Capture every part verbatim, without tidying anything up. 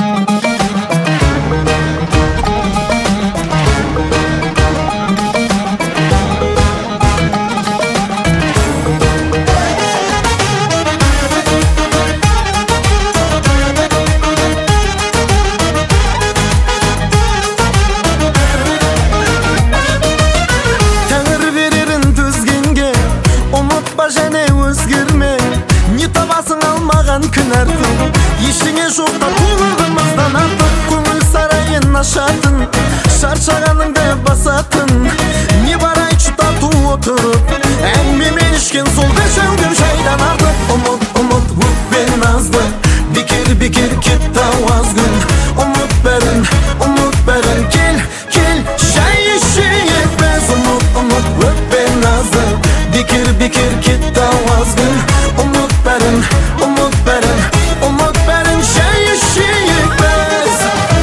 Күн артын ештеңе жоқта туылғымыздан артық көңіл сарайын ашатын шаршағаныңды басатын не бар айтшы тату отырып әңгімемен ішкен сол бір шәугім шайдан артық ұмыт ұмыт өкпе назды бекер бекер кетті аз күн ұмыт бәрін ұмыт бәрін кел кел шай ішейік біз ұмыт ұмыт өкпе назды бекер бекер кетті аз күн ұмыт бәрін ұмыт бәрін ұмыт бәрін шай ішейік біз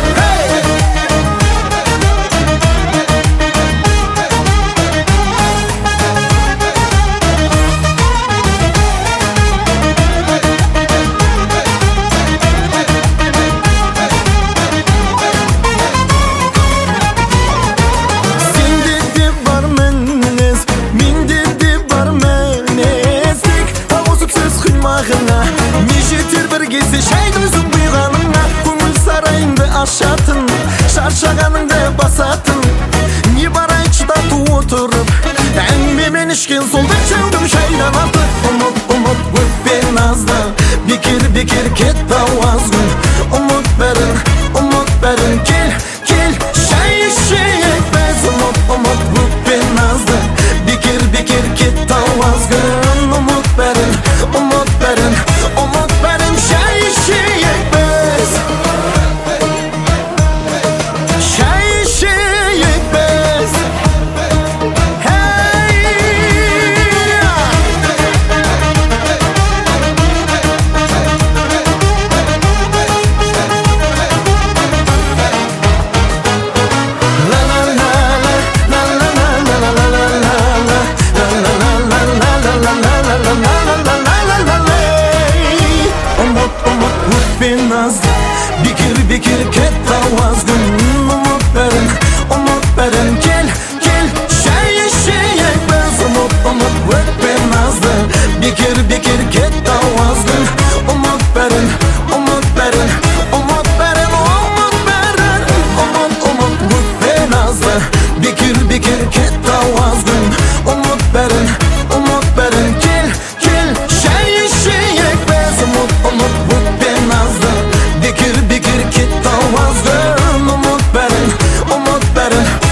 сенде де бар мінез менде де бар мінез тек ауысып сөз құймағына не жетер бір кезде шайды өзің бұйғаныңа көңіл сарайыңды ашатын шаршағаныңды басатын не бар айтшы тату отырып әңгімемен ішкен сол бір шәугім шайдан артық ұмыт ұмыт өкпе назды бекер бекер кетті аз күн ұмыт бәрін ұмыт бәрін кел кел шай ішейік біз ұмыт ұмыт өкпе назды бекер бекер кетті аз күн ұмыт бәрін ұмыт бәрін ұмыт бәрін шай ішейік біз шай ішейік біз бекер бекер кетті аз күн ұмыт бәрін ұмыт бәрін кел кел шай ішейік біз ұмыт ұмыт өкпе назды бекер бекер кетті аз күн ұмыт бәрін ұмыт бәрін ұмыт бәрін ұмыт бәрін ұмыт ұмыт өкпе назды бекер бекер кетті аз күн ұмыт бәрін ұмыт бәрін кел кел шай ішейік біз ұмыт ұмыт өкпе назды бекер бекер кетті аз күн ұмыт бәрін ұмыт бәрін